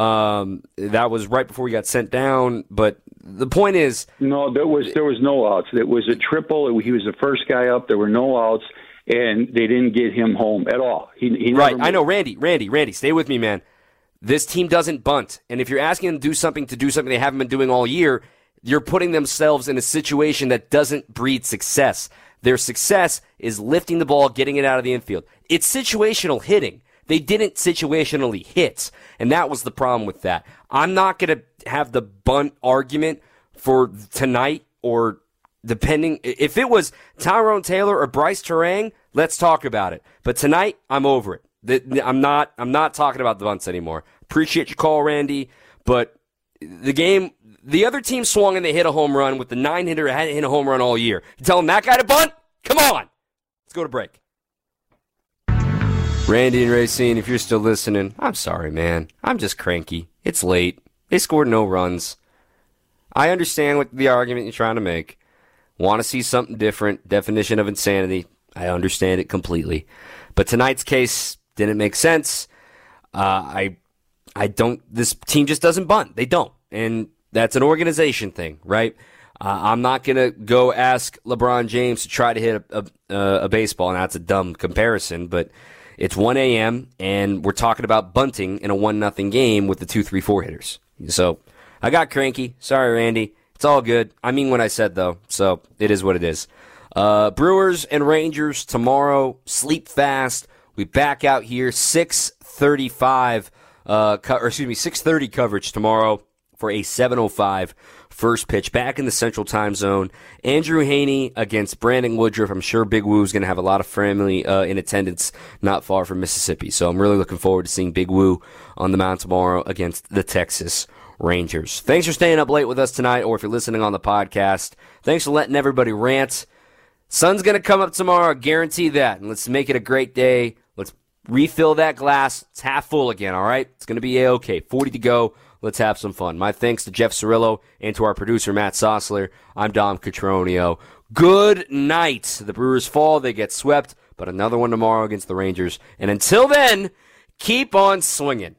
Um, that was right before he got sent down, but the point is, no, there was there was no outs. It was a triple. He was the first guy up. There were no outs, and they didn't get him home at all. He, he right. Moved. I know, Randy, Randy, Randy. Stay with me, man. This team doesn't bunt, and if you're asking them to do something to do something they haven't been doing all year, you're putting themselves in a situation that doesn't breed success. Their success is lifting the ball, getting it out of the infield. It's situational hitting. They didn't situationally hit, and that was the problem with that. I'm not going to have the bunt argument for tonight, or depending, if it was Tyrone Taylor or Bryce Turang, let's talk about it. But tonight, I'm over it. I'm not, I'm not talking about the bunts anymore. Appreciate your call, Randy, but the game, the other team swung and they hit a home run with the nine-hitter that hadn't hit a home run all year. You tell them that guy to bunt? Come on! Let's go to break. Randy and Racine, if you're still listening, I'm sorry, man. I'm just cranky. It's late. They scored no runs. I understand what the argument you're trying to make. Want to see something different. Definition of insanity. I understand it completely. But tonight's case didn't make sense. Uh, I, I don't. This team just doesn't bunt. They don't, and that's an organization thing, right? Uh, I'm not gonna go ask LeBron James to try to hit a, a, a baseball, and that's a dumb comparison, but. It's one a.m., and we're talking about bunting in a one nothing game with the two three four hitters. So I got cranky. Sorry, Randy. It's all good. I mean what I said, though, so it is what it is. Uh, Brewers and Rangers tomorrow. Sleep fast. We back out here six thirty-five, uh, co- or excuse me, six thirty coverage tomorrow for a seven oh five first pitch back in the Central Time Zone. Andrew Haney against Brandon Woodruff. I'm sure Big Woo's going to have a lot of family uh, in attendance not far from Mississippi. So I'm really looking forward to seeing Big Woo on the mound tomorrow against the Texas Rangers. Thanks for staying up late with us tonight, or if you're listening on the podcast, thanks for letting everybody rant. Sun's going to come up tomorrow, I guarantee that. And let's make it a great day. Let's refill that glass. It's half full again, all right? It's going to be A-okay. forty to go. Let's have some fun. My thanks to Jeff Cirillo and to our producer, Matt Sossler. I'm Dom Cotroneo. Good night. The Brewers fall. They get swept, but another one tomorrow against the Rangers. And until then, keep on swinging.